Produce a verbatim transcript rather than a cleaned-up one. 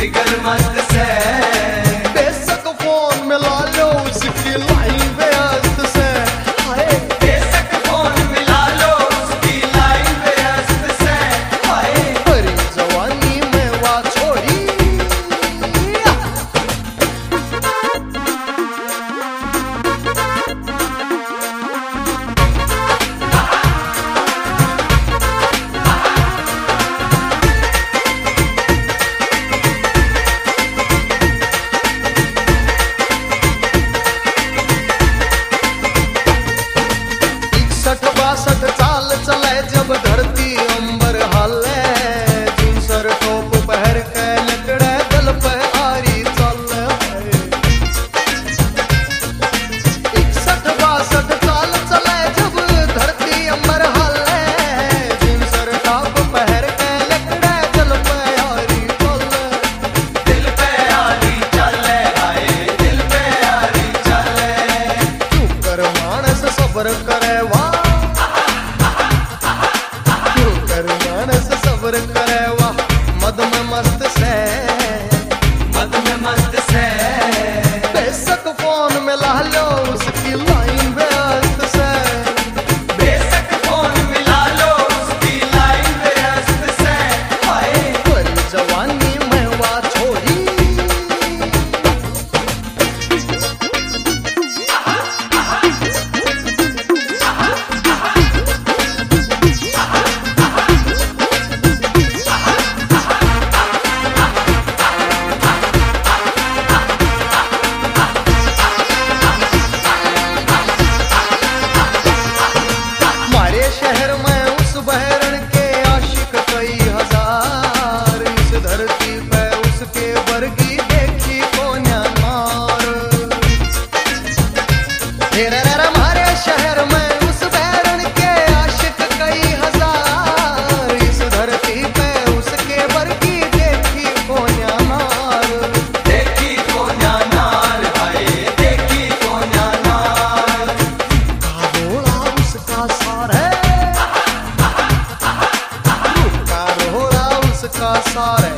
जिगर मस्त से बेशक फोन मिला लो उसकी लाइन व्यस्त से। हाय बेशक फोन मिला लो उसकी लाइन व्यस्त से। हाय भरी जवानी में वा छोड़ी इकसठ बासठ चाल चले जब धरती अंबर हाले जिनसर टोप पहर के लकड़े गल पे आरी चल। इकसठ बासठ चाल चले जब धरती अंबर हाले जिनसर टोप पहर के लकड़े गल पे आरी चल। दिल पे आरी चले हाय दिल पे आरी चले। तू कर मानस सबर करे वा तू कर मानस सबर करे वा मद में मस्त से मद में मस्त से बेशक फोन में ला लो उसकी लाइन व्यस्त से। बेशक फोन मिला लो उसकी लाइन व्यस्त से। हाय भरी जवानी में वा छोड़ी हमारे शहर में उस बहरण के आशिक कई हजार इस धरती पे उसके वर्गी देखी कोन्या मार। हे रे रे रे हमारे शहर में उस बहरण के आशिक कई हजार इस धरती पे उसके वर्गी देखी कोन्या मार। देखी को नार हाय देखी को नार। का रोड़ा उसका सारे का रोड़ा उसका सारे